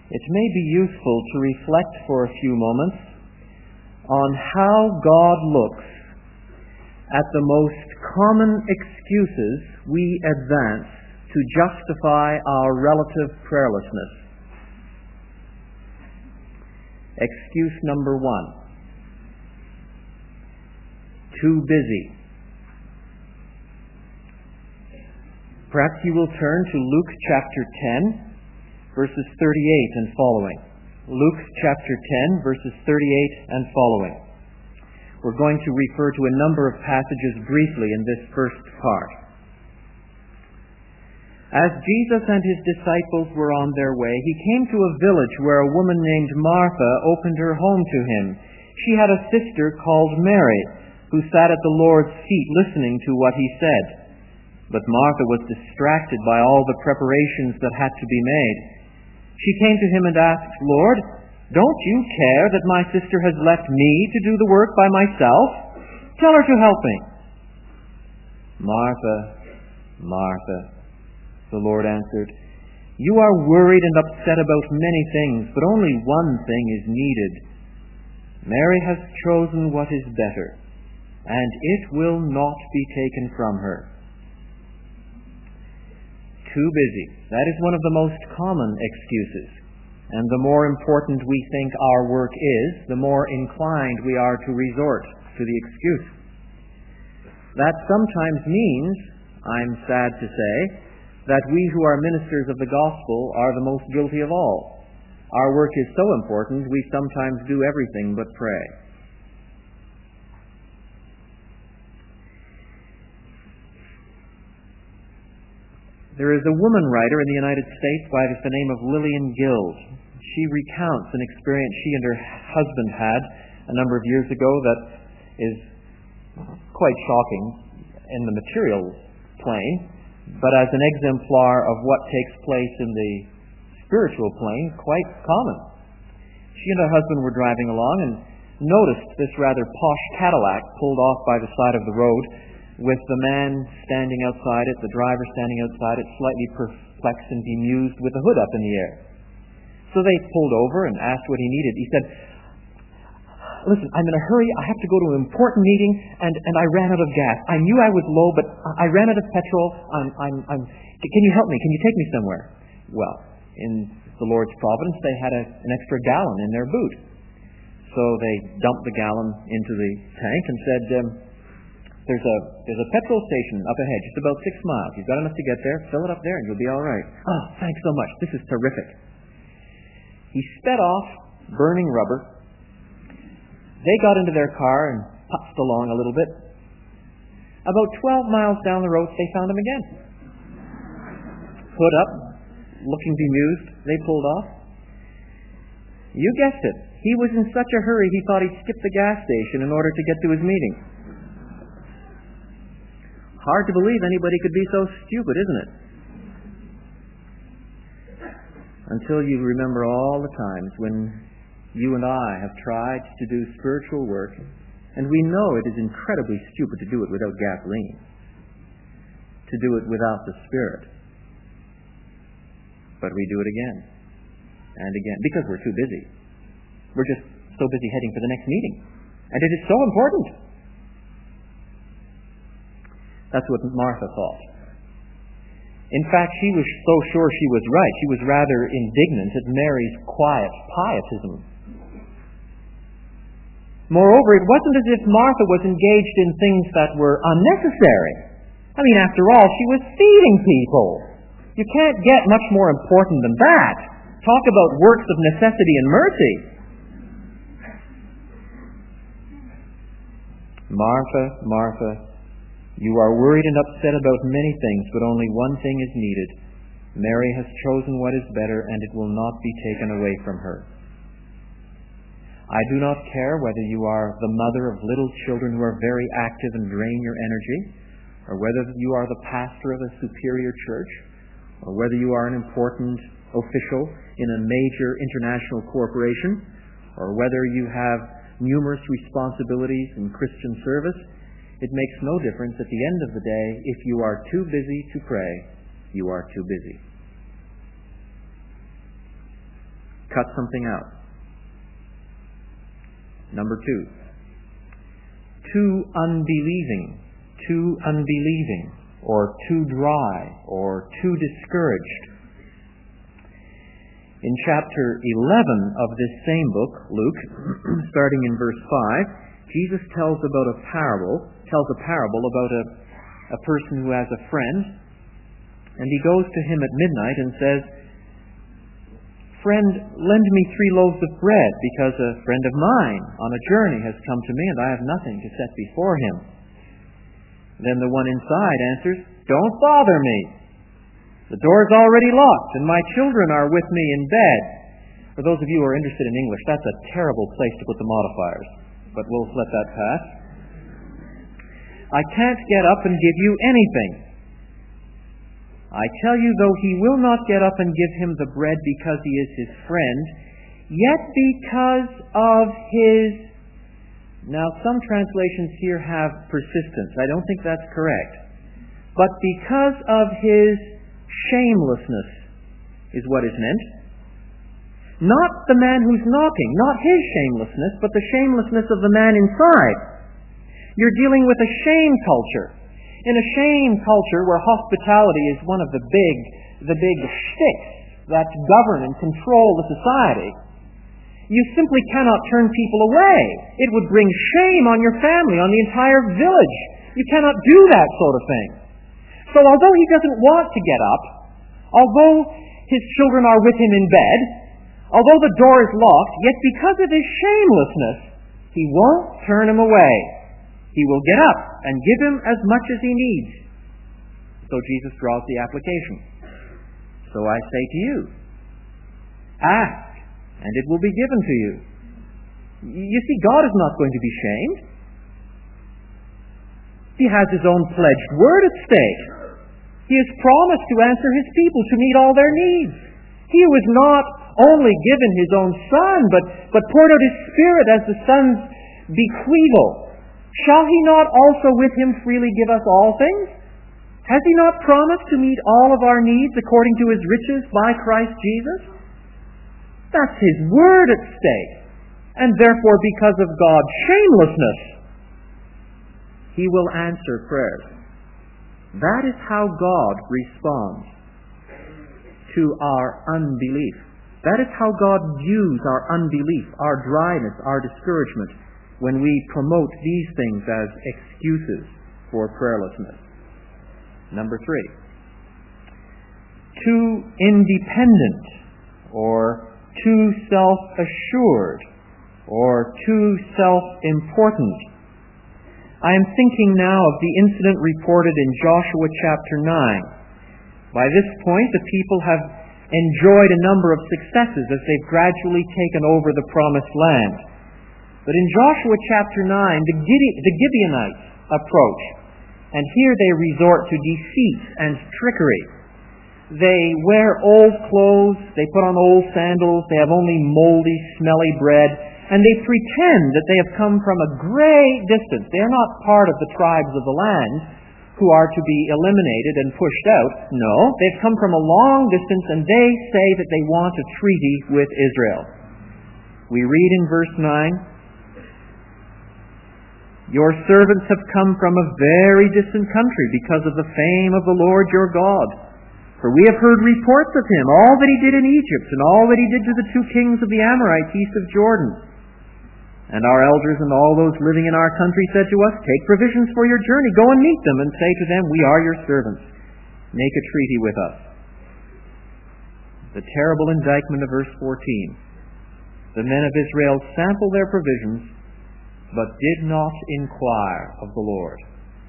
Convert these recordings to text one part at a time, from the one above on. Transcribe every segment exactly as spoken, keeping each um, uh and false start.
it may be useful to reflect for a few moments on how God looks at the most common excuses we advance to justify our relative prayerlessness. Excuse number one: too busy. Perhaps you will turn to Luke chapter ten, verses thirty-eight and following. Luke chapter ten, verses thirty-eight and following. We're going to refer to a number of passages briefly in this first part. As Jesus and his disciples were on their way, he came to a village where a woman named Martha opened her home to him. She had a sister called Mary, who sat at the Lord's feet listening to what he said. But Martha was distracted by all the preparations that had to be made. She came to him and asked, "Lord, don't you care that my sister has left me to do the work by myself? Tell her to help me." "Martha, Martha," the Lord answered, "you are worried and upset about many things, but only one thing is needed. Mary has chosen what is better, and it will not be taken from her." Too busy. That is one of the most common excuses. And the more important we think our work is, the more inclined we are to resort to the excuse. That sometimes means, I'm sad to say, that we who are ministers of the gospel are the most guilty of all. Our work is so important, we sometimes do everything but pray. There is a woman writer in the United States by the name of Lillian Gill. She recounts an experience she and her husband had a number of years ago that is quite shocking in the material plane, but as an exemplar of what takes place in the spiritual plane, quite common. She and her husband were driving along and noticed this rather posh Cadillac pulled off by the side of the road, with the man standing outside it, the driver standing outside it, slightly perplexed and bemused with the hood up in the air. So they pulled over and asked what he needed. He said, "Listen, I'm in a hurry. I have to go to an important meeting, and, and I ran out of gas. I knew I was low, but I ran out of petrol. I'm, I'm, I'm, can you help me? Can you take me somewhere?" Well, in the Lord's providence, they had a, an extra gallon in their boot. So they dumped the gallon into the tank and said, um, There's a there's a petrol station up ahead, just about six miles. You've got enough to get there. Fill it up there, and you'll be all right. "Oh, thanks so much. This is terrific." He sped off, burning rubber. They got into their car and putzed along a little bit. About twelve miles down the road, they found him again. Hood up, looking bemused. They pulled off. You guessed it. He was in such a hurry, he thought he'd skip the gas station in order to get to his meeting. Hard to believe anybody could be so stupid, isn't it? Until you remember all the times when you and I have tried to do spiritual work, and we know it is incredibly stupid to do it without gasoline, to do it without the Spirit. But we do it again and again because we're too busy. We're just so busy heading for the next meeting. And it is so important. That's what Martha thought. In fact, she was so sure she was right. She was rather indignant at Mary's quiet pietism. Moreover, it wasn't as if Martha was engaged in things that were unnecessary. I mean, after all, she was feeding people. You can't get much more important than that. Talk about works of necessity and mercy. Martha, Martha, you are worried and upset about many things, but only one thing is needed. Mary has chosen what is better, and it will not be taken away from her. I do not care whether you are the mother of little children who are very active and drain your energy, or whether you are the pastor of a superior church, or whether you are an important official in a major international corporation, or whether you have numerous responsibilities in Christian service. It makes no difference at the end of the day. If you are too busy to pray, you are too busy. Cut something out. Number two, too unbelieving, too unbelieving, or too dry, or too discouraged. In chapter eleven of this same book, Luke, starting in verse five, Jesus tells about a parable, tells a parable about a, a person who has a friend, and he goes to him at midnight and says, "Friend, lend me three loaves of bread, because a friend of mine on a journey has come to me, and I have nothing to set before him." Then the one inside answers, "Don't bother me. The door's already locked, and my children are with me in bed." For those of you who are interested in English, that's a terrible place to put the modifiers, but we'll let that pass. "I can't get up and give you anything. I tell you, though he will not get up and give him the bread because he is his friend, yet because of his..." Now, some translations here have persistence. I don't think that's correct. "But because of his shamelessness," is what is meant. Not the man who's knocking, not his shamelessness, but the shamelessness of the man inside. You're dealing with a shame culture. In a shame culture where hospitality is one of the big, the big shticks that govern and control the society, you simply cannot turn people away. It would bring shame on your family, on the entire village. You cannot do that sort of thing. So although he doesn't want to get up, although his children are with him in bed, although the door is locked, yet because of his shamelessness, he won't turn him away. He will get up and give him as much as he needs. So Jesus draws the application. "So I say to you, ask, and it will be given to you." You see, God is not going to be shamed. He has his own pledged word at stake. He has promised to answer his people, to meet all their needs. He was not only given his own Son, but, but poured out his Spirit as the Son's bequeathal. Shall he not also with him freely give us all things? Has he not promised to meet all of our needs according to his riches by Christ Jesus? That's his word at stake. And therefore, because of God's shamelessness, he will answer prayers. That is how God responds to our unbelief. That is how God views our unbelief, our dryness, our discouragement, when we promote these things as excuses for prayerlessness. Number three, too independent, or too self-assured, or too self-important. I am thinking now of the incident reported in Joshua chapter nine. By this point, the people have enjoyed a number of successes as they've gradually taken over the promised land. But in Joshua chapter nine, the, Gide- the Gibeonites approach, and here they resort to deceit and trickery. They wear old clothes, they put on old sandals, they have only moldy, smelly bread, and they pretend that they have come from a great distance. They are not part of the tribes of the land who are to be eliminated and pushed out. No, they've come from a long distance, and they say that they want a treaty with Israel. We read in verse nine, "Your servants have come from a very distant country because of the fame of the Lord your God. For we have heard reports of him, all that he did in Egypt, and all that he did to the two kings of the Amorites east of Jordan. And our elders and all those living in our country said to us, take provisions for your journey, go and meet them, and say to them, we are your servants. Make a treaty with us." The terrible indictment of verse fourteen. The men of Israel sampled their provisions, but did not inquire of the Lord.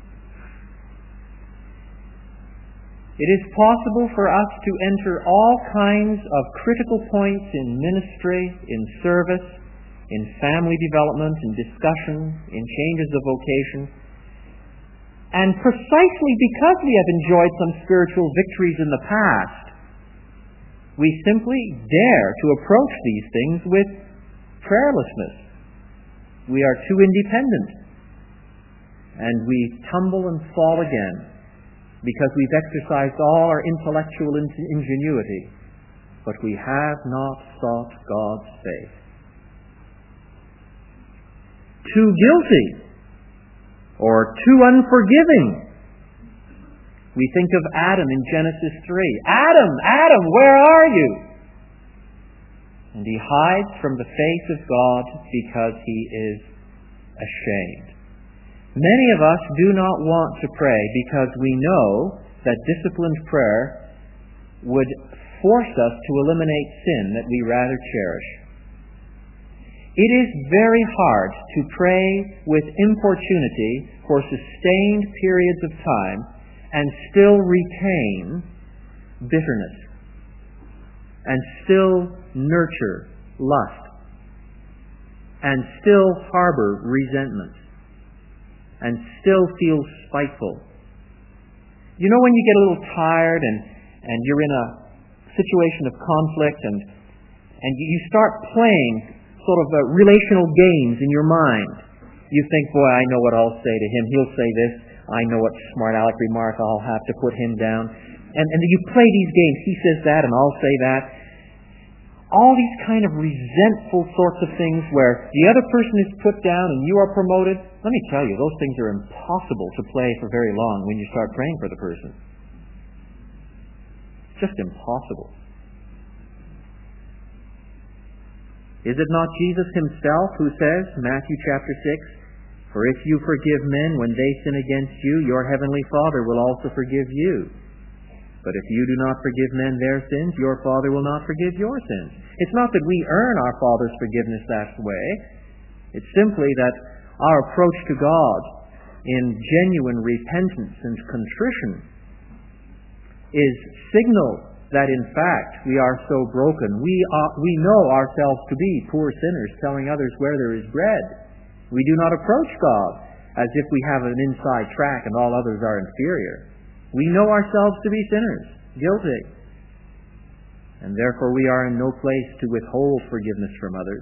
It is possible for us to enter all kinds of critical points in ministry, in service, in family development, in discussion, in changes of vocation. And precisely because we have enjoyed some spiritual victories in the past, we simply dare to approach these things with prayerlessness. We are too independent, and we tumble and fall again because we've exercised all our intellectual ingenuity, but we have not sought God's face. Too guilty, or too unforgiving. We think of Adam in Genesis three. Adam, Adam, where are you? And he hides from the face of God because he is ashamed. Many of us do not want to pray because we know that disciplined prayer would force us to eliminate sin that we rather cherish. It is very hard to pray with importunity for sustained periods of time and still retain bitterness and still nurture lust and still harbor resentment and still feel spiteful. You know when you get a little tired and, and you're in a situation of conflict and, and you start playing sort of uh, relational games in your mind. You think, boy, I know what I'll say to him. He'll say this. I know what smart aleck remark I'll have to put him down. And, and you play these games. He says that and I'll say that. All these kind of resentful sorts of things where the other person is put down and you are promoted. Let me tell you, those things are impossible to play for very long when you start praying for the person. Just impossible. Is it not Jesus himself who says, Matthew chapter six, "For if you forgive men when they sin against you, your heavenly Father will also forgive you. But if you do not forgive men their sins, your Father will not forgive your sins." It's not that we earn our Father's forgiveness that way. It's simply that our approach to God in genuine repentance and contrition is signal that in fact we are so broken. We are, we know ourselves to be poor sinners, telling others where there is bread. We do not approach God as if we have an inside track and all others are inferior. We know ourselves to be sinners, guilty. And therefore we are in no place to withhold forgiveness from others.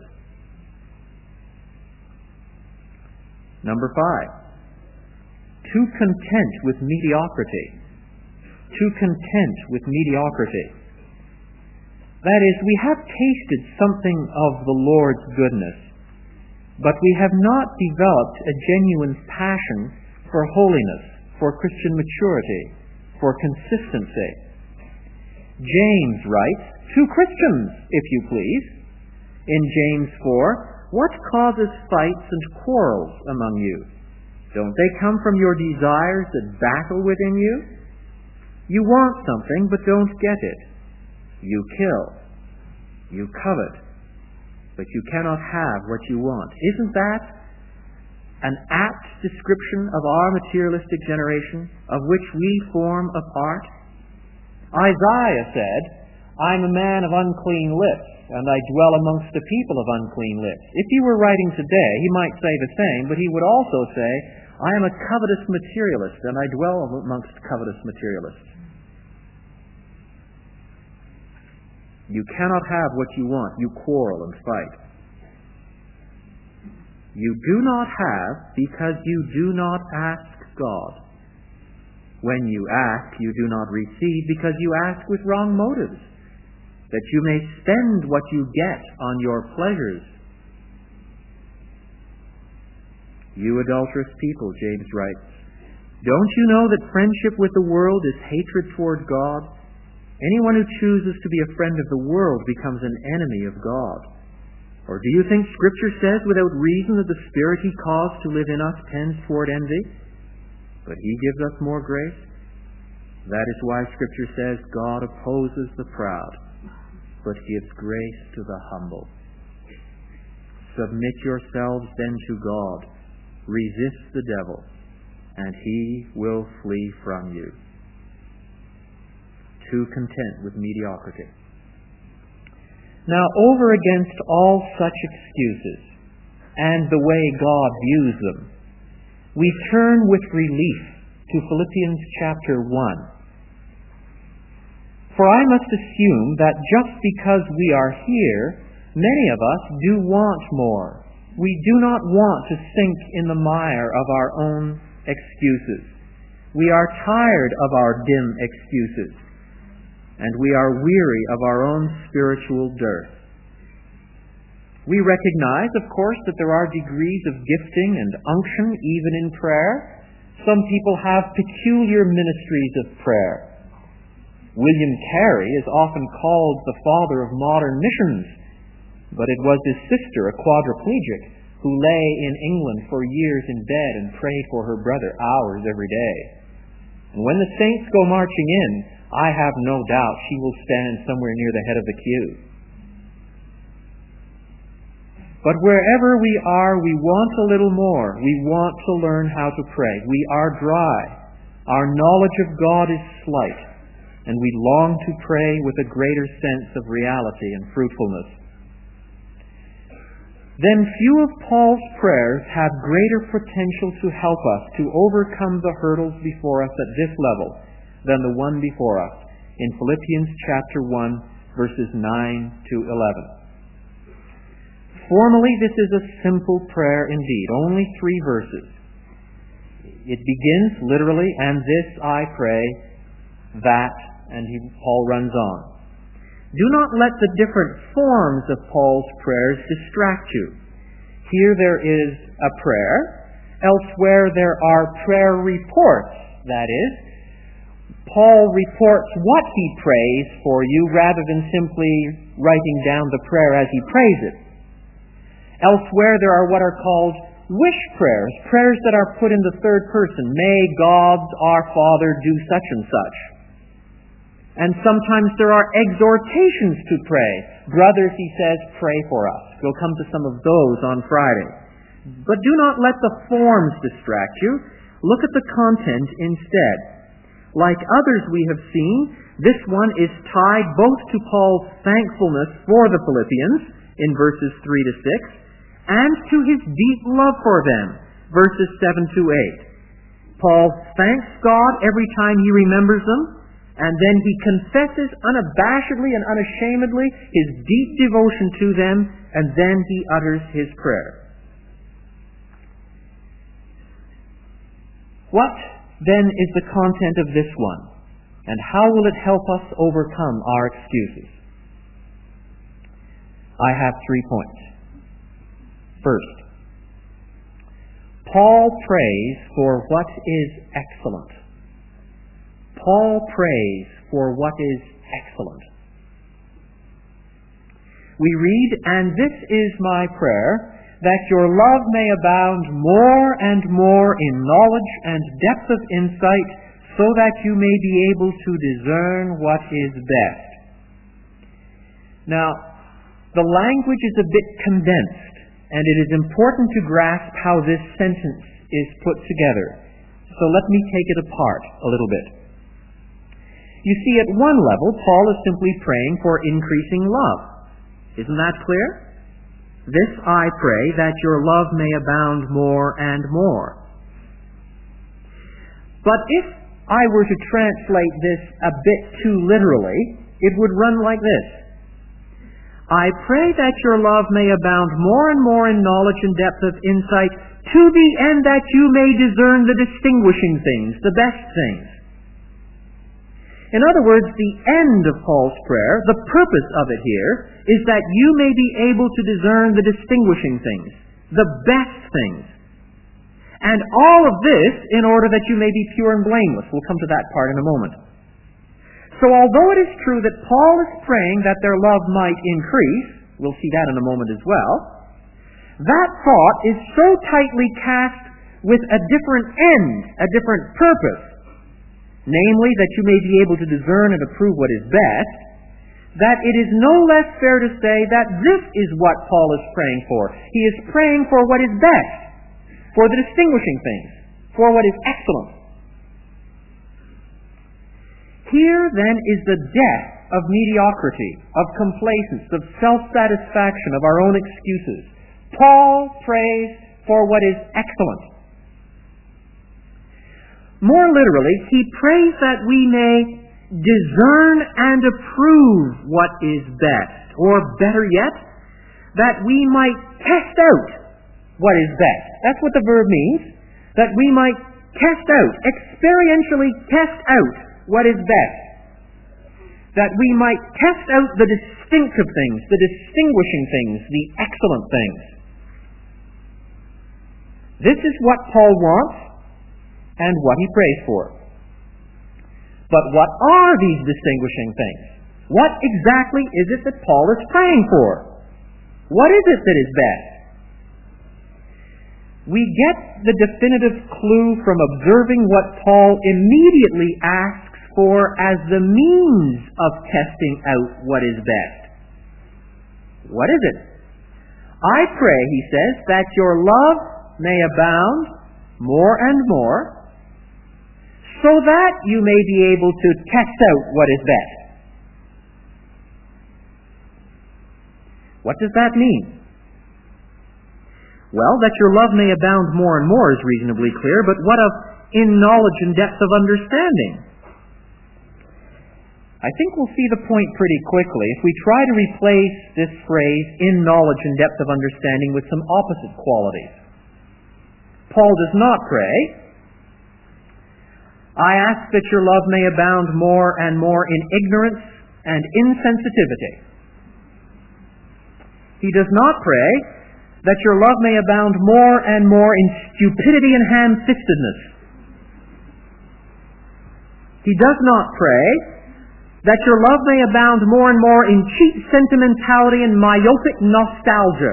Number five, too content with mediocrity. Too content with mediocrity. That is, we have tasted something of the Lord's goodness, but we have not developed a genuine passion for holiness, for Christian maturity, for consistency. James writes, to Christians, if you please, in James four, "What causes fights and quarrels among you? Don't they come from your desires that battle within you? You want something, but don't get it. You kill. You covet. But you cannot have what you want." Isn't that an apt description of our materialistic generation, of which we form a part? Isaiah said, "I'm a man of unclean lips, and I dwell amongst a people of unclean lips." If he were writing today, he might say the same, but he would also say, "I am a covetous materialist, and I dwell amongst covetous materialists." You cannot have what you want. You quarrel and fight. You do not have because you do not ask God. When you ask, you do not receive because you ask with wrong motives, that you may spend what you get on your pleasures. You adulterous people, James writes, don't you know that friendship with the world is hatred toward God? Anyone who chooses to be a friend of the world becomes an enemy of God. Or do you think Scripture says without reason that the Spirit He caused to live in us tends toward envy? But He gives us more grace. That is why Scripture says God opposes the proud, but gives grace to the humble. Submit yourselves then to God. Resist the devil, and he will flee from you. Too content with mediocrity. Now, over against all such excuses and the way God views them, we turn with relief to Philippians chapter one. For I must assume that just because we are here, many of us do want more. We do not want to sink in the mire of our own excuses. We are tired of our dim excuses. and we are weary of our own spiritual dearth. We recognize, of course, that there are degrees of gifting and unction even in prayer. Some people have peculiar ministries of prayer. William Carey is often called the father of modern missions, but it was his sister, a quadriplegic, who lay in England for years in bed and prayed for her brother hours every day. And when the saints go marching in, I have no doubt she will stand somewhere near the head of the queue. But wherever we are, we want a little more. We want to learn how to pray. We are dry. Our knowledge of God is slight, and we long to pray with a greater sense of reality and fruitfulness. Then few of Paul's prayers have greater potential to help us to overcome the hurdles before us at this level than the one before us in Philippians chapter one, verses nine to eleven. Formally, this is a simple prayer indeed, only three verses. It begins literally, and this I pray, that, and he, Paul runs on. Do not let the different forms of Paul's prayers distract you. Here there is a prayer. Elsewhere there are prayer reports. That is, Paul reports what he prays for you rather than simply writing down the prayer as he prays it. Elsewhere there are what are called wish prayers, prayers that are put in the third person. May God our Father do such and such. And sometimes there are exhortations to pray. Brothers, he says, pray for us. We'll come to some of those on Friday. But do not let the forms distract you. Look at the content instead. Like others we have seen, this one is tied both to Paul's thankfulness for the Philippians in verses three to six, and to his deep love for them, verses seven to eight. Paul thanks God every time he remembers them, and then he confesses unabashedly and unashamedly his deep devotion to them, and then he utters his prayer. What then is the content of this one, and how will it help us overcome our excuses? I have three points. First, Paul prays for what is excellent. Paul prays for what is excellent. We read, and this is my prayer, that your love may abound more and more in knowledge and depth of insight, so that you may be able to discern what is best. Now, the language is a bit condensed, and it is important to grasp how this sentence is put together. So let me take it apart a little bit. You see, at one level, Paul is simply praying for increasing love. Isn't that clear? This I pray, that your love may abound more and more. But if I were to translate this a bit too literally, it would run like this. I pray that your love may abound more and more in knowledge and depth of insight, to the end that you may discern the distinguishing things, the best things. In other words, the end of Paul's prayer, the purpose of it here, is that you may be able to discern the distinguishing things, the best things. And all of this in order that you may be pure and blameless. We'll come to that part in a moment. So although it is true that Paul is praying that their love might increase, we'll see that in a moment as well, that thought is so tightly cast with a different end, a different purpose, namely that you may be able to discern and approve what is best, that it is no less fair to say that this is what Paul is praying for. He is praying for what is best, for the distinguishing things, for what is excellent. Here, then, is the death of mediocrity, of complacence, of self-satisfaction, of our own excuses. Paul prays for what is excellent. More literally, he prays that we may discern and approve what is best, or better yet, that we might test out what is best. That's what the verb means, that we might test out, experientially test out what is best. that we might test out the distinctive things, the distinguishing things, the excellent things. This is what Paul wants and what he prays for. But what are these distinguishing things? What exactly is it that Paul is praying for? What is it that is best? We get the definitive clue from observing what Paul immediately asks for as the means of testing out what is best. What is it? I pray, he says, that your love may abound more and more, so that you may be able to test out what is best. What does that mean? Well, that your love may abound more and more is reasonably clear, but what of in knowledge and depth of understanding? I think we'll see the point pretty quickly if we try to replace this phrase, in knowledge and depth of understanding, with some opposite qualities. Paul does not pray, I ask that your love may abound more and more in ignorance and insensitivity. He does not pray that your love may abound more and more in stupidity and ham-fistedness. He does not pray that your love may abound more and more in cheap sentimentality and myopic nostalgia.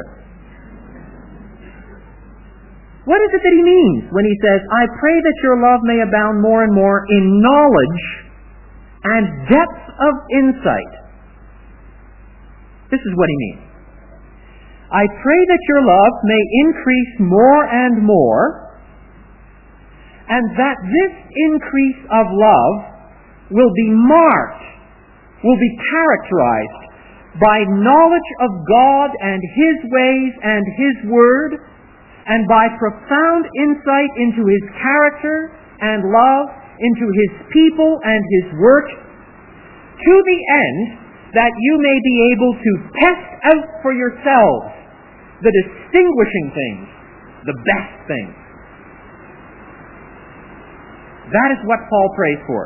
What is it that he means when he says, I pray that your love may abound more and more in knowledge and depth of insight? This is what he means. I pray that your love may increase more and more, and that this increase of love will be marked, will be characterized by knowledge of God and His ways and His Word, and by profound insight into His character and love, into His people and His work, to the end that you may be able to test out for yourselves the distinguishing things, the best things. That is what Paul prays for.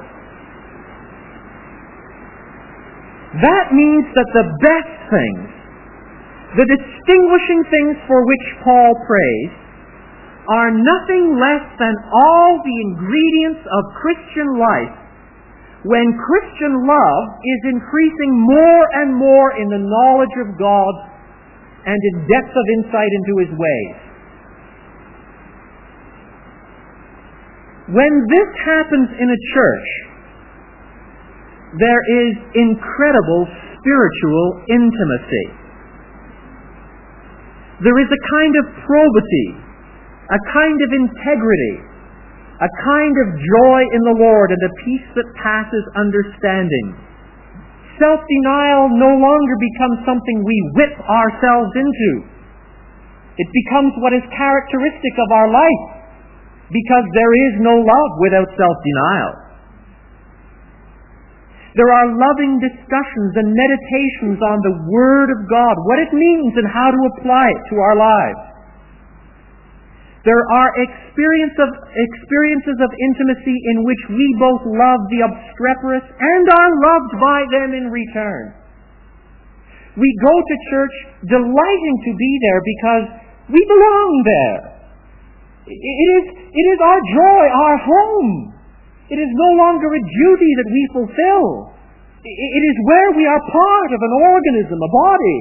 That means that the best things, the distinguishing things for which Paul prays, are nothing less than all the ingredients of Christian life when Christian love is increasing more and more in the knowledge of God and in depth of insight into His ways. When this happens in a church, there is incredible spiritual intimacy. There is a kind of probity, a kind of integrity, a kind of joy in the Lord and a peace that passes understanding. Self-denial no longer becomes something we whip ourselves into. It becomes what is characteristic of our life, because there is no love without self-denial. There are loving discussions and meditations on the Word of God, what it means and how to apply it to our lives. There are experience of, experiences of intimacy in which we both love the obstreperous and are loved by them in return. We go to church delighting to be there because we belong there. It is, it is our joy, our home. It is no longer a duty that we fulfill. It is where we are part of an organism, a body.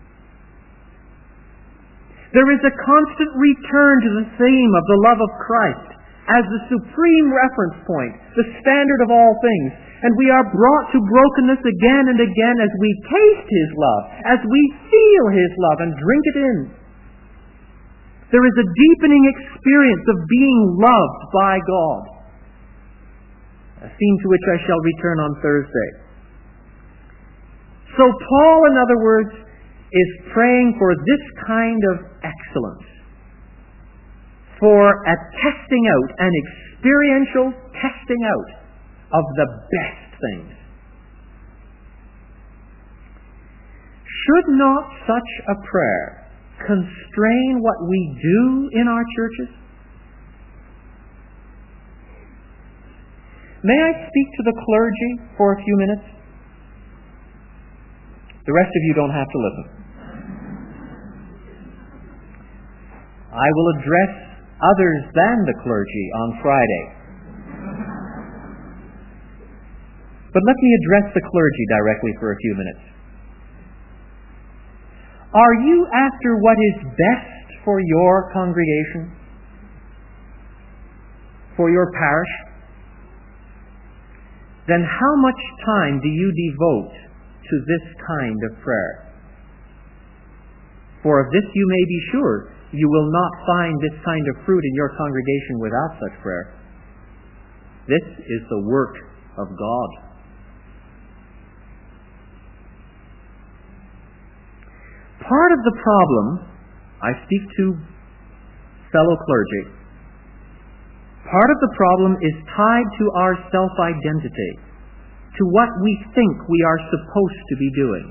There is a constant return to the theme of the love of Christ as the supreme reference point, the standard of all things. And we are brought to brokenness again and again as we taste His love, as we feel His love and drink it in. There is a deepening experience of being loved by God, a theme to which I shall return on Thursday. So Paul, in other words, is praying for this kind of excellence, for a testing out, an experiential testing out of the best things. Should not such a prayer constrain what we do in our churches? May I speak to the clergy for a few minutes? The rest of you don't have to listen. I will address others than the clergy on Friday. But let me address the clergy directly for a few minutes. Are you after what is best for your congregation? For your parish? Then how much time do you devote to this kind of prayer? For of this you may be sure, you will not find this kind of fruit in your congregation without such prayer. This is the work of God. Part of the problem, I speak to fellow clergy, part of the problem is tied to our self-identity, to what we think we are supposed to be doing.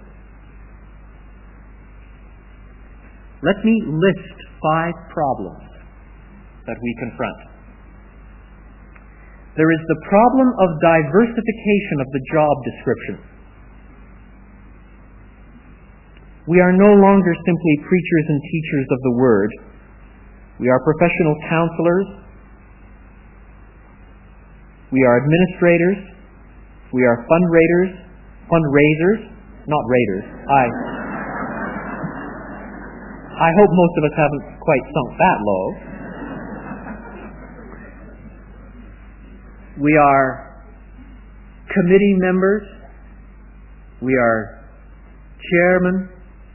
Let me list five problems that we confront. There is the problem of diversification of the job description. We are no longer simply preachers and teachers of the Word. We are professional counselors. We are administrators. We are fundraisers. Fundraisers, not raiders. I, I hope most of us haven't quite sunk that low. We are committee members. We are chairmen.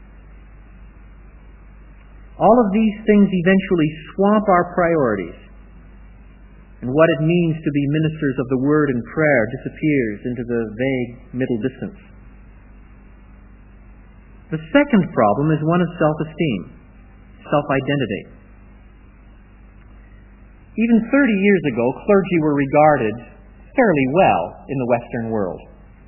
All of these things eventually swamp our priorities, and what it means to be ministers of the Word and prayer disappears into the vague middle distance. The second problem is one of self-esteem, self-identity. Even thirty years ago, clergy were regarded fairly well in the Western world.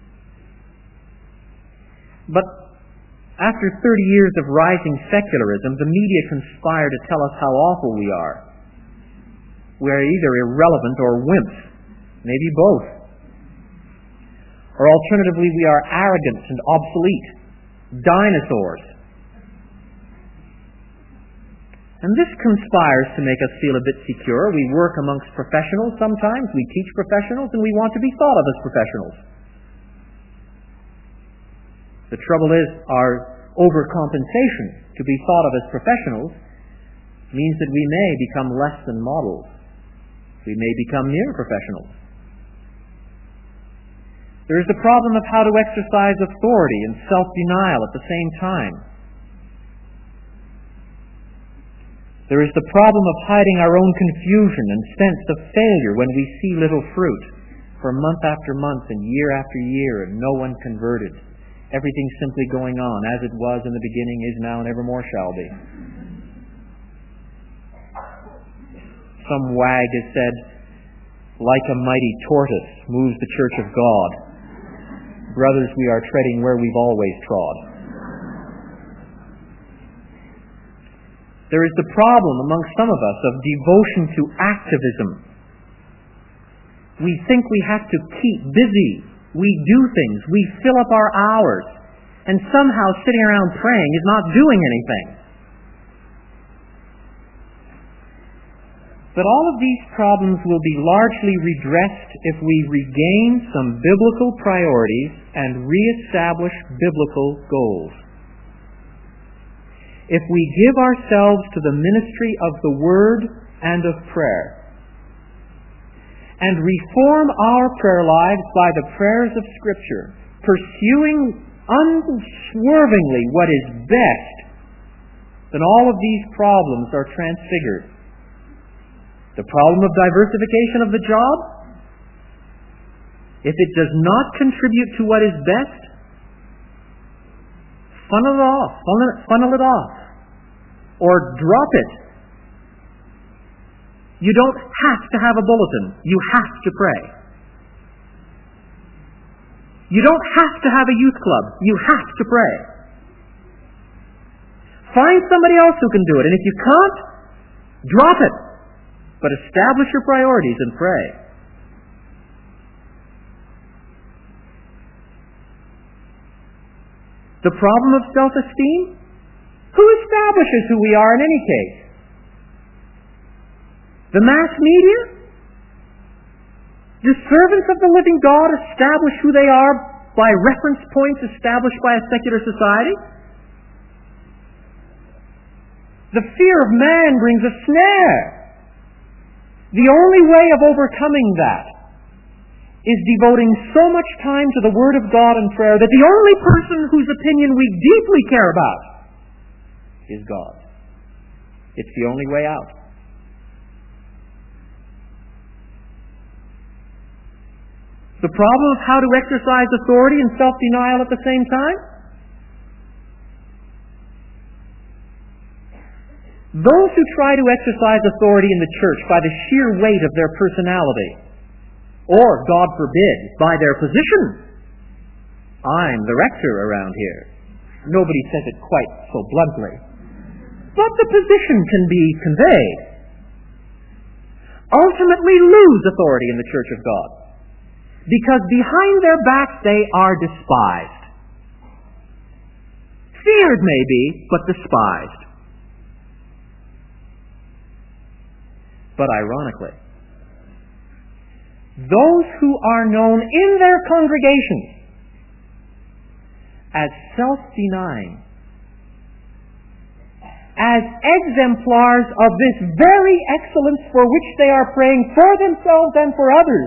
But after thirty years of rising secularism, the media conspire to tell us how awful we are. We are either irrelevant or wimps, maybe both. Or alternatively, we are arrogant and obsolete, dinosaurs. And this conspires to make us feel a bit secure. We work amongst professionals sometimes, we teach professionals, and we want to be thought of as professionals. The trouble is, our overcompensation to be thought of as professionals means that we may become less than models. We may become mere professionals. There is the problem of how to exercise authority and self-denial at the same time. There is the problem of hiding our own confusion and sense of failure when we see little fruit for month after month and year after year and no one converted. Everything simply going on as it was in the beginning, is now, and evermore shall be. Some wag has said, like a mighty tortoise moves the church of God. Brothers, we are treading where we've always trod. There is the problem among some of us of devotion to activism. We think we have to keep busy. We do things. We fill up our hours. And somehow sitting around praying is not doing anything. But all of these problems will be largely redressed if we regain some biblical priorities and reestablish biblical goals. If we give ourselves to the ministry of the Word and of prayer, and reform our prayer lives by the prayers of Scripture, pursuing unswervingly what is best, then all of these problems are transfigured. The problem of diversification of the job, if it does not contribute to what is best, funnel it off, funnel it, funnel it off, or drop it. You don't have to have a bulletin. You have to pray. You don't have to have a youth club. You have to pray. Find somebody else who can do it. And if you can't, drop it. But establish your priorities and pray. The problem of self-esteem? Who establishes who we are in any case? The mass media? Do servants of the living God establish who they are by reference points established by a secular society? The fear of man brings a snare. The only way of overcoming that is devoting so much time to the Word of God and prayer that the only person whose opinion we deeply care about is God. It's the only way out. The problem of how to exercise authority and self-denial at the same time? Those who try to exercise authority in the church by the sheer weight of their personality, or, God forbid, by their position. I'm the rector around here. Nobody says it quite so bluntly. But the position can be conveyed. Ultimately lose authority in the church of God. Because behind their backs they are despised. Feared maybe, but despised. But ironically, those who are known in their congregations as self-denying, as exemplars of this very excellence for which they are praying for themselves and for others,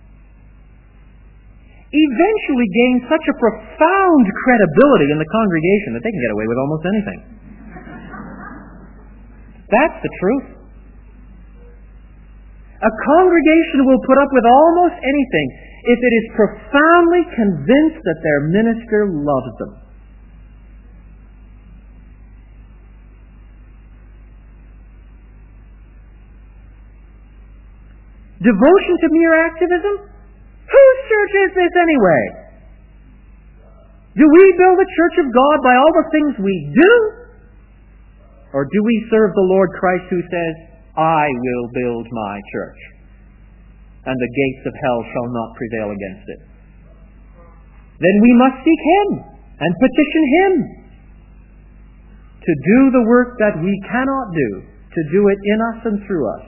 eventually gain such a profound credibility in the congregation that they can get away with almost anything. That's the truth. A congregation will put up with almost anything if it is profoundly convinced that their minister loves them. Devotion to mere activism? Whose church is this anyway? Do we build a church of God by all the things we do? Or do we serve the Lord Christ who says, I will build my church, and the gates of hell shall not prevail against it? Then we must seek Him and petition Him to do the work that we cannot do, to do it in us and through us.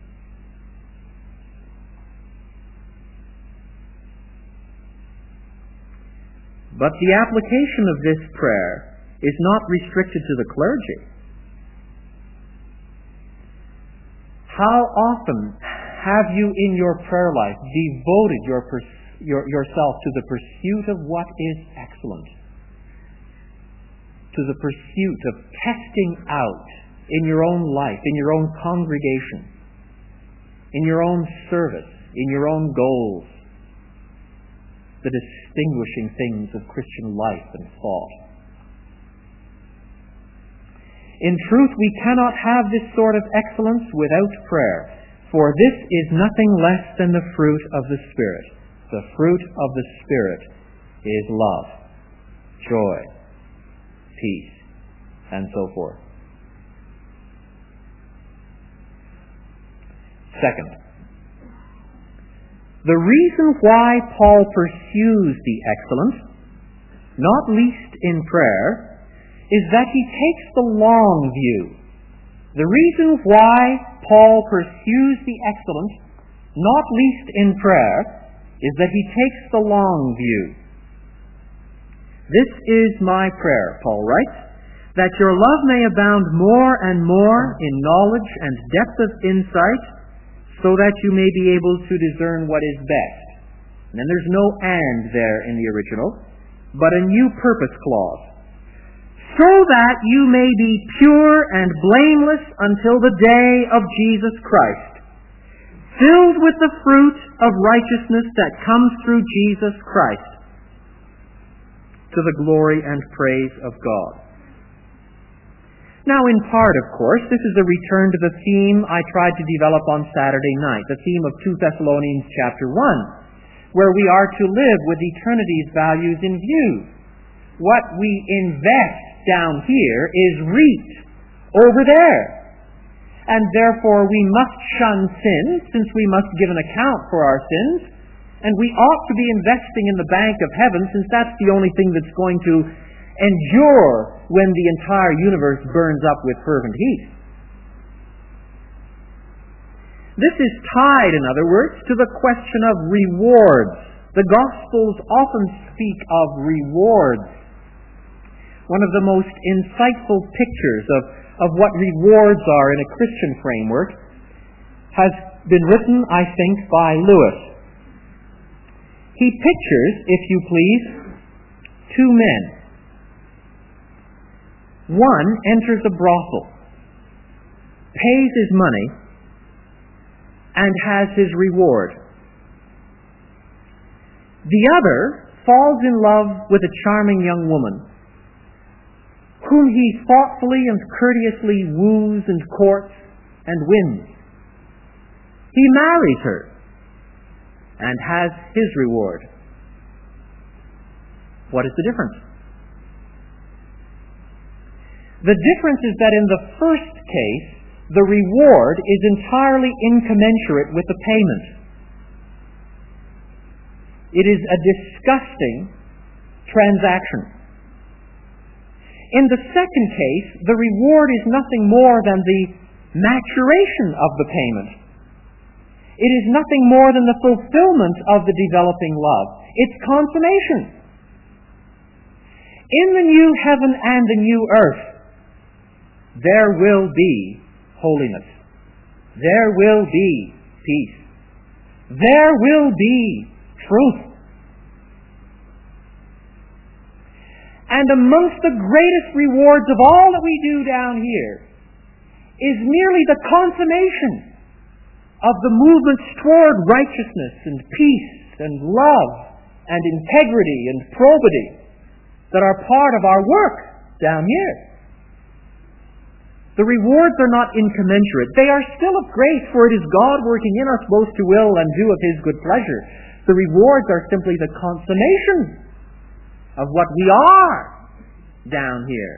But the application of this prayer is not restricted to the clergy. How often have you in your prayer life devoted your, your, yourself to the pursuit of what is excellent? To the pursuit of testing out in your own life, in your own congregation, in your own service, in your own goals, the distinguishing things of Christian life and thought. In truth, we cannot have this sort of excellence without prayer, for this is nothing less than the fruit of the Spirit. The fruit of the Spirit is love, joy, peace, and so forth. Second, the reason why Paul pursues the excellence, not least in prayer, is that he takes the long view. The reason why Paul pursues the excellence, not least in prayer, is that he takes the long view. This is my prayer, Paul writes, that your love may abound more and more in knowledge and depth of insight, so that you may be able to discern what is best. And then there's no and there in the original, but a new purpose clause. So that you may be pure and blameless until the day of Jesus Christ, filled with the fruit of righteousness that comes through Jesus Christ, to the glory and praise of God. Now, in part, of course, this is a return to the theme I tried to develop on Saturday night, the theme of two Thessalonians chapter one, where we are to live with eternity's values in view. What we invest down here is reaped over there. And therefore we must shun sin, since we must give an account for our sins. And we ought to be investing in the bank of heaven, since that's the only thing that's going to endure when the entire universe burns up with fervent heat. This is tied, in other words, to the question of rewards. The Gospels often speak of rewards. One of the most insightful pictures of, of what rewards are in a Christian framework has been written, I think, by Lewis. He pictures, if you please, two men. One enters a brothel, pays his money, and has his reward. The other falls in love with a charming young woman, whom he thoughtfully and courteously woos and courts and wins. He marries her and has his reward. What is the difference? The difference is that in the first case, the reward is entirely incommensurate with the payment. It is a disgusting transaction. In the second case, the reward is nothing more than the maturation of the payment. It is nothing more than the fulfillment of the developing love. It's consummation. In the new heaven and the new earth, there will be holiness. There will be peace. There will be truth. And amongst the greatest rewards of all that we do down here is merely the consummation of the movements toward righteousness and peace and love and integrity and probity that are part of our work down here. The rewards are not incommensurate. They are still of grace, for it is God working in us both to will and do of His good pleasure. The rewards are simply the consummation of what we are down here.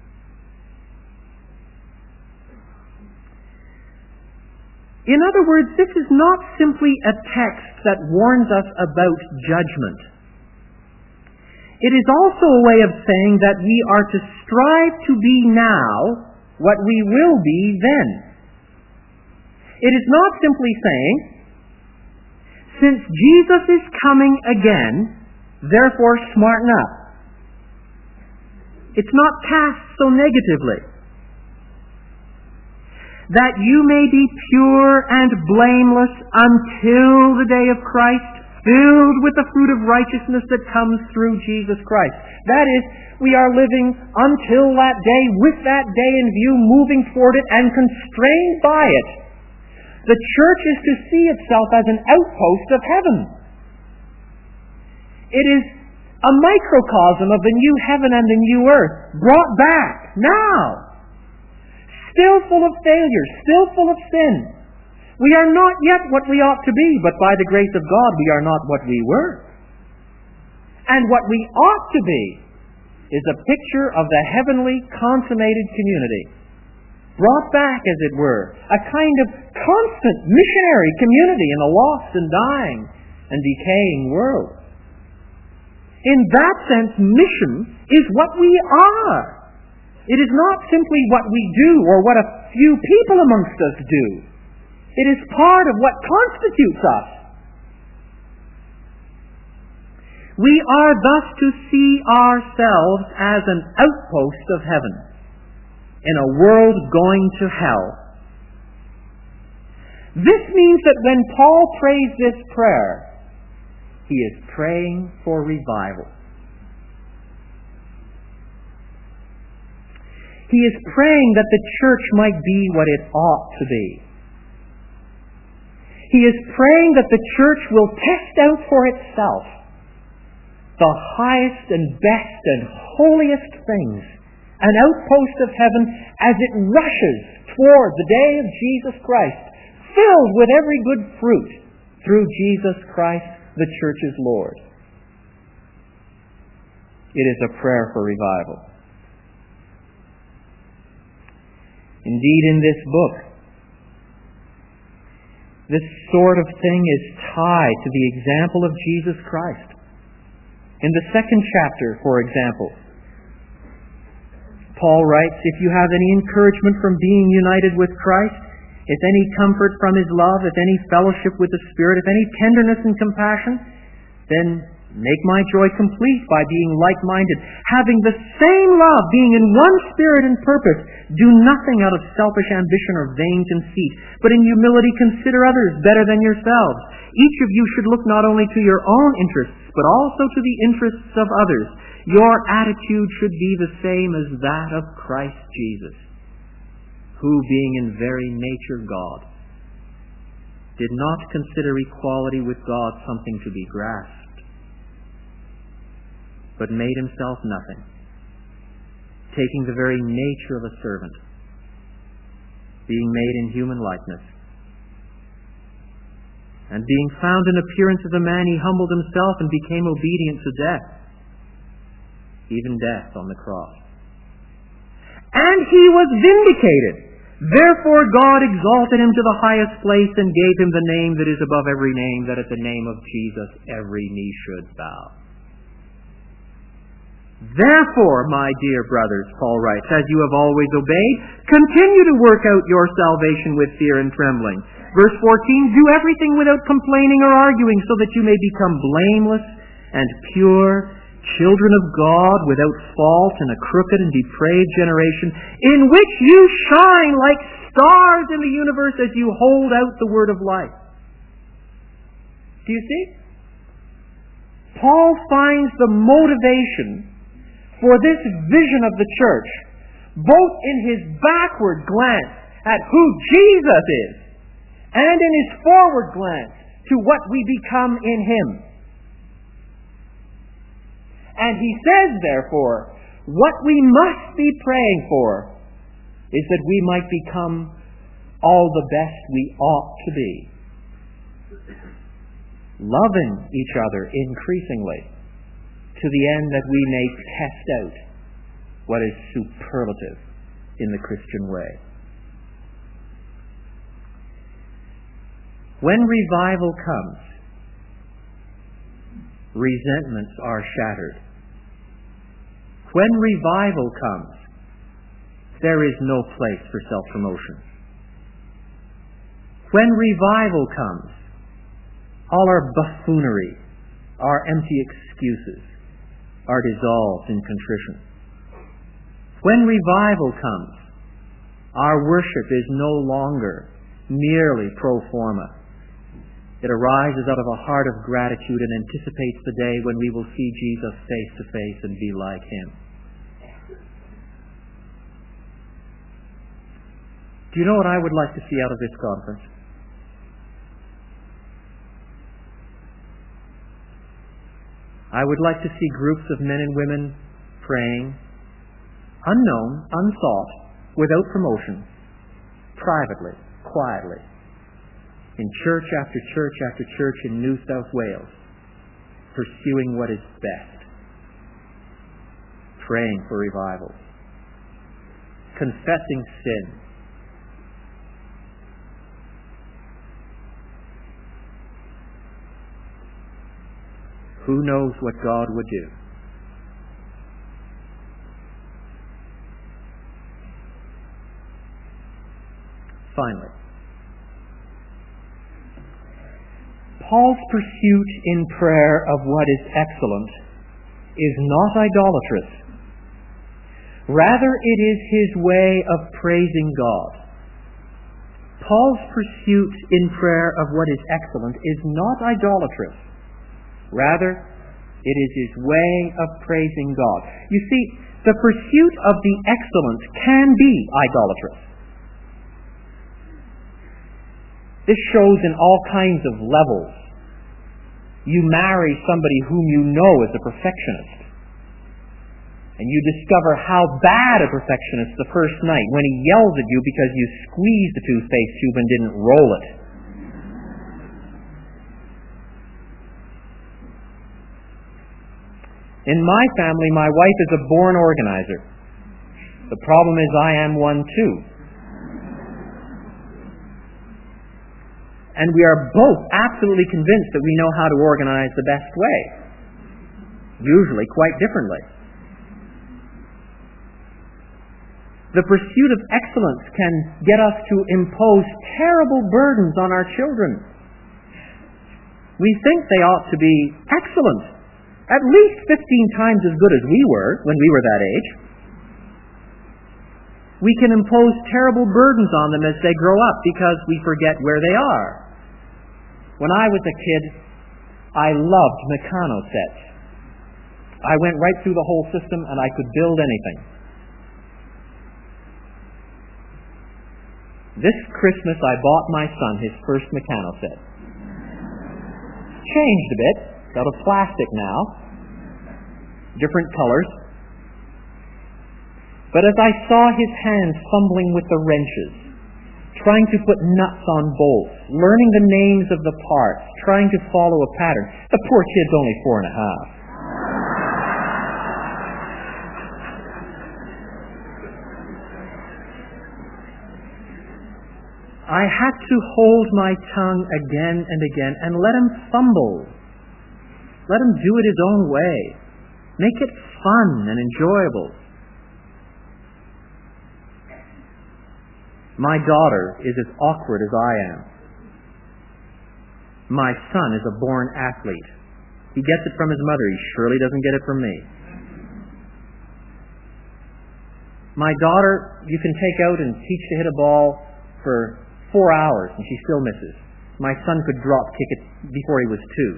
In other words, this is not simply a text that warns us about judgment. It is also a way of saying that we are to strive to be now what we will be then. It is not simply saying, since Jesus is coming again, therefore smarten up. It's not cast so negatively. That you may be pure and blameless until the day of Christ, filled with the fruit of righteousness that comes through Jesus Christ. That is, we are living until that day, with that day in view, moving toward it and constrained by it. The church is to see itself as an outpost of heaven. It is a microcosm of the new heaven and the new earth, brought back now. Still full of failures, still full of sin. We are not yet what we ought to be, but by the grace of God we are not what we were. And what we ought to be is a picture of the heavenly consummated community, brought back, as it were, a kind of constant missionary community in a lost and dying and decaying world. In that sense, mission is what we are. It is not simply what we do or what a few people amongst us do. It is part of what constitutes us. We are thus to see ourselves as an outpost of heaven in a world going to hell. This means that when Paul prays this prayer, he is praying for revival. He is praying that the church might be what it ought to be. He is praying that the church will test out for itself the highest and best and holiest things, an outpost of heaven as it rushes toward the day of Jesus Christ, filled with every good fruit through Jesus Christ, the church's Lord. It is a prayer for revival. Indeed, in this book, this sort of thing is tied to the example of Jesus Christ. In the second chapter, for example, Paul writes, "If you have any encouragement from being united with Christ, if any comfort from His love, if any fellowship with the Spirit, if any tenderness and compassion, then make my joy complete by being like-minded, having the same love, being in one spirit and purpose. Do nothing out of selfish ambition or vain conceit, but in humility consider others better than yourselves. Each of you should look not only to your own interests, but also to the interests of others. Your attitude should be the same as that of Christ Jesus, who, being in very nature God, did not consider equality with God something to be grasped, but made Himself nothing, taking the very nature of a servant, being made in human likeness. And being found in appearance as a man, He humbled Himself and became obedient to death, even death on the cross. And He was vindicated. Therefore God exalted Him to the highest place and gave Him the name that is above every name, that at the name of Jesus every knee should bow. Therefore, my dear brothers, Paul writes, as you have always obeyed, continue to work out your salvation with fear and trembling. Verse fourteen, do everything without complaining or arguing, so that you may become blameless and pure, children of God, without fault in a crooked and depraved generation, in which you shine like stars in the universe as you hold out the word of life. Do you see? Paul finds the motivation for this vision of the church, both in his backward glance at who Jesus is, and in his forward glance to what we become in Him. And he says, therefore, what we must be praying for is that we might become all the best we ought to be, loving each other increasingly, to the end that we may test out what is superlative in the Christian way. When revival comes, resentments are shattered. When revival comes, there is no place for self-promotion. When revival comes, all our buffoonery, our empty excuses, are dissolved in contrition. When revival comes, our worship is no longer merely pro forma. It arises out of a heart of gratitude and anticipates the day when we will see Jesus face to face and be like Him. Do you know what I would like to see out of this conference? I would like to see groups of men and women praying, unknown, unsought, without promotion, privately, quietly, in church after church after church in New South Wales, pursuing what is best, praying for revival, confessing sin, who knows what God would do? Finally, Paul's pursuit in prayer of what is excellent is not idolatrous. Rather, it is his way of praising God. Paul's pursuit in prayer of what is excellent is not idolatrous. Rather, it is his way of praising God. You see, the pursuit of the excellent can be idolatrous. This shows in all kinds of levels. You marry somebody whom you know is a perfectionist, and you discover how bad a perfectionist the first night when he yells at you because you squeezed the toothpaste tube and didn't roll it. In my family, my wife is a born organizer. The problem is I am one too. And we are both absolutely convinced that we know how to organize the best way, usually quite differently. The pursuit of excellence can get us to impose terrible burdens on our children. We think they ought to be excellent, at least fifteen times as good as we were when we were that age. We can impose terrible burdens on them as they grow up because we forget where they are. When I was a kid, I loved Meccano sets. I went right through the whole system and I could build anything. This Christmas I bought my son his first Meccano set. Changed a bit, got a plastic now, different colors. But as I saw his hands fumbling with the wrenches, trying to put nuts on bolts, learning the names of the parts, trying to follow a pattern, the poor kid's only four and a half. I had to hold my tongue again and again and let him fumble. Let him do it his own way. Make it fun and enjoyable. My daughter is as awkward as I am. My son is a born athlete. He gets it from his mother. He surely doesn't get it from me. My daughter, you can take out and teach to hit a ball for four hours and she still misses. My son could drop kick it before he was two.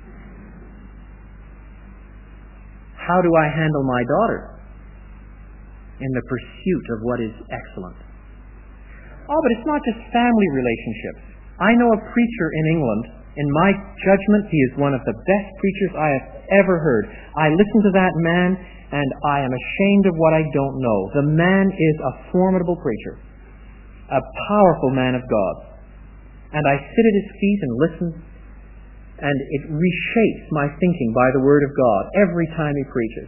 How do I handle my daughter? In the pursuit of what is excellent. Oh, but it's not just family relationships. I know a preacher in England. In my judgment, he is one of the best preachers I have ever heard. I listen to that man, and I am ashamed of what I don't know. The man is a formidable preacher, a powerful man of God. And I sit at his feet and listen, and it reshapes my thinking by the Word of God every time he preaches.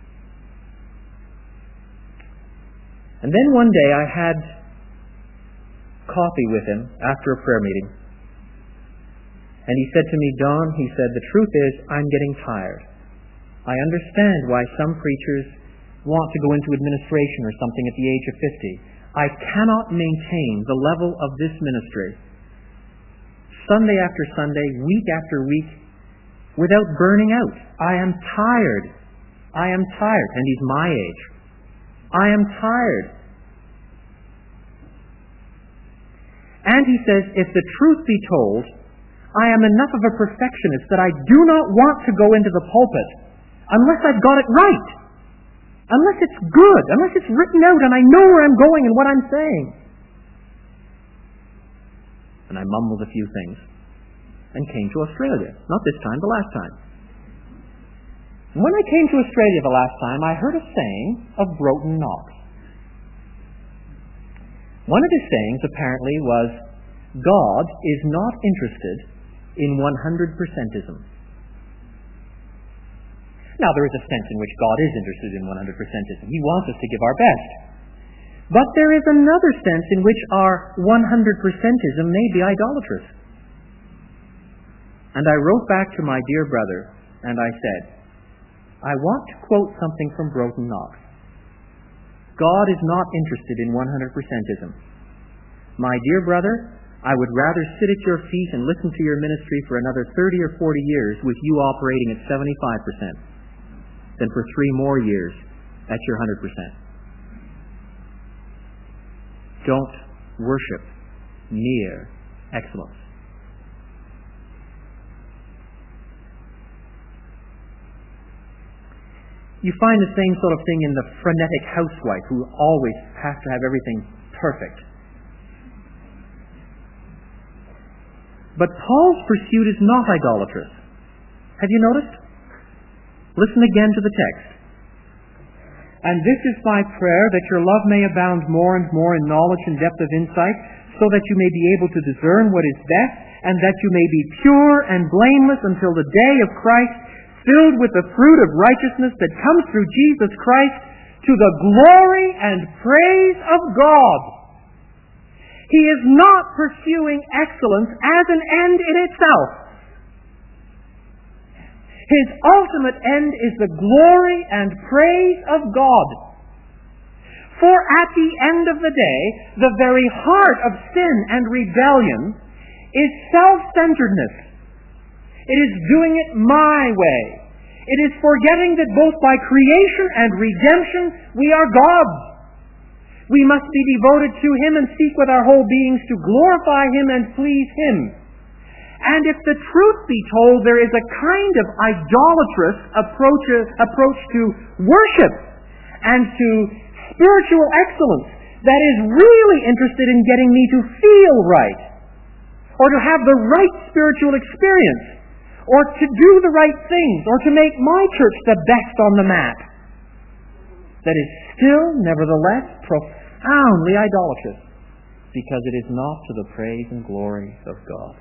And then one day I had coffee with him after a prayer meeting. And he said to me, Don, he said, the truth is, I'm getting tired. I understand why some preachers want to go into administration or something at the age of fifty. I cannot maintain the level of this ministry, Sunday after Sunday, week after week, without burning out. I am tired. I am tired. And he's my age. I am tired. And he says, if the truth be told, I am enough of a perfectionist that I do not want to go into the pulpit unless I've got it right, unless it's good, unless it's written out and I know where I'm going and what I'm saying. And I mumbled a few things and came to Australia. Not this time, the last time. And when I came to Australia the last time, I heard a saying of Broughton Knox. One of his sayings apparently was, God is not interested in one hundred percentism. Now, there is a sense in which God is interested in one hundred percentism. He wants us to give our best. But there is another sense in which our one hundred percentism may be idolatrous. And I wrote back to my dear brother, and I said, I want to quote something from Broughton Knox. God is not interested in one hundred percentism. My dear brother, I would rather sit at your feet and listen to your ministry for another thirty or forty years with you operating at seventy-five percent than for three more years at your one hundred percent. Don't worship mere excellence. You find the same sort of thing in the frenetic housewife who always has to have everything perfect. But Paul's pursuit is not idolatrous. Have you noticed? Listen again to the text. And this is my prayer, that your love may abound more and more in knowledge and depth of insight, so that you may be able to discern what is best, and that you may be pure and blameless until the day of Christ, filled with the fruit of righteousness that comes through Jesus Christ, to the glory and praise of God. He is not pursuing excellence as an end in itself. His ultimate end is the glory and praise of God. For at the end of the day, the very heart of sin and rebellion is self-centeredness. It is doing it my way. It is forgetting that both by creation and redemption we are God's. We must be devoted to Him and seek with our whole beings to glorify Him and please Him. And if the truth be told, there is a kind of idolatrous approach, approach to worship and to spiritual excellence that is really interested in getting me to feel right, or to have the right spiritual experience, or to do the right things, or to make my church the best on the map, that is still, nevertheless, profoundly idolatrous, because it is not to the praise and glory of God.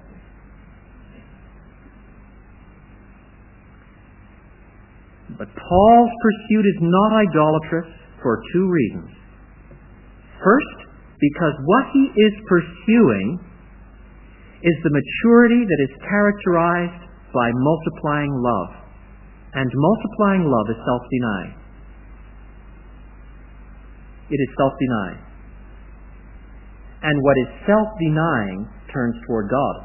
But Paul's pursuit is not idolatrous for two reasons. First, because what he is pursuing is the maturity that is characterized by multiplying love. And multiplying love is self-denying. It is self-denying. And what is self-denying turns toward God.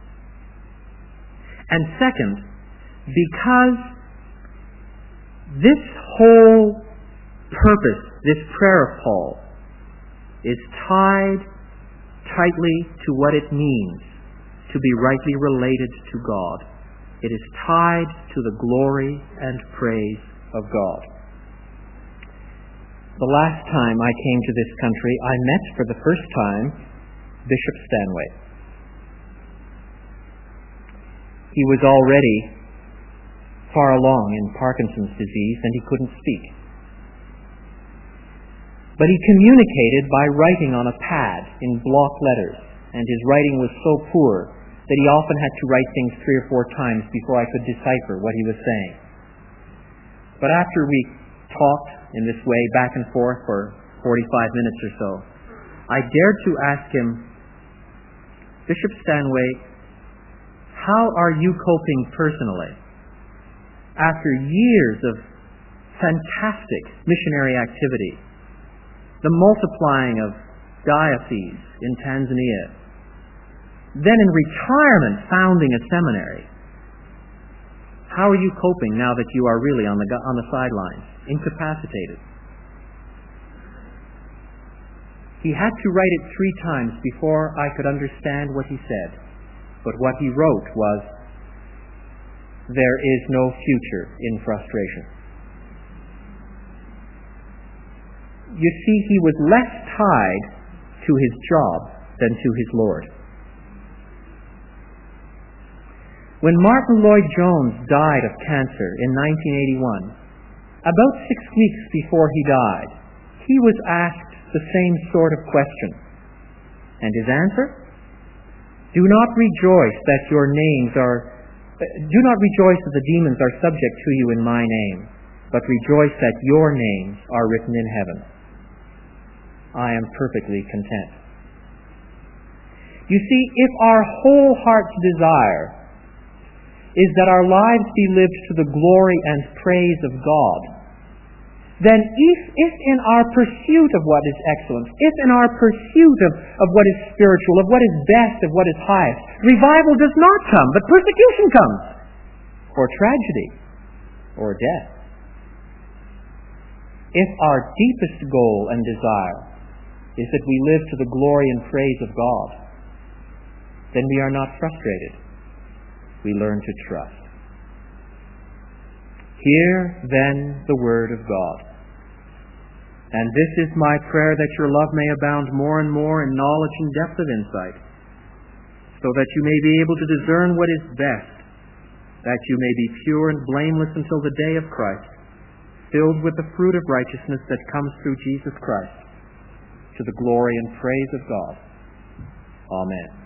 And second, because this whole purpose, this prayer of Paul, is tied tightly to what it means to be rightly related to God. It is tied to the glory and praise of God. The last time I came to this country, I met for the first time Bishop Stanway. He was already far along in Parkinson's disease and he couldn't speak. But he communicated by writing on a pad in block letters, and his writing was so poor that he often had to write things three or four times before I could decipher what he was saying. But after we talked in this way back and forth for forty-five minutes or so, I dared to ask him, Bishop Stanway, how are you coping personally after years of fantastic missionary activity, the multiplying of dioceses in Tanzania, then in retirement founding a seminary? How are you coping now that you are really on the on the sidelines, incapacitated? He had to write it three times before I could understand what he said. But what he wrote was, there is no future in frustration. You see, he was less tied to his job than to his Lord. When Martin Lloyd-Jones died of cancer in nineteen eighty-one, about six weeks before he died, he was asked the same sort of question. And his answer? Do not rejoice that your names are, do not rejoice that the demons are subject to you in my name, but rejoice that your names are written in heaven. I am perfectly content. You see, if our whole heart's desire is that our lives be lived to the glory and praise of God, then if, if in our pursuit of what is excellent, if in our pursuit of, of what is spiritual, of what is best, of what is highest, revival does not come, but persecution comes, or tragedy, or death. If our deepest goal and desire is that we live to the glory and praise of God, then we are not frustrated. We learn to trust. Hear then the word of God. And this is my prayer, that your love may abound more and more in knowledge and depth of insight, so that you may be able to discern what is best, that you may be pure and blameless until the day of Christ, filled with the fruit of righteousness that comes through Jesus Christ, to the glory and praise of God. Amen.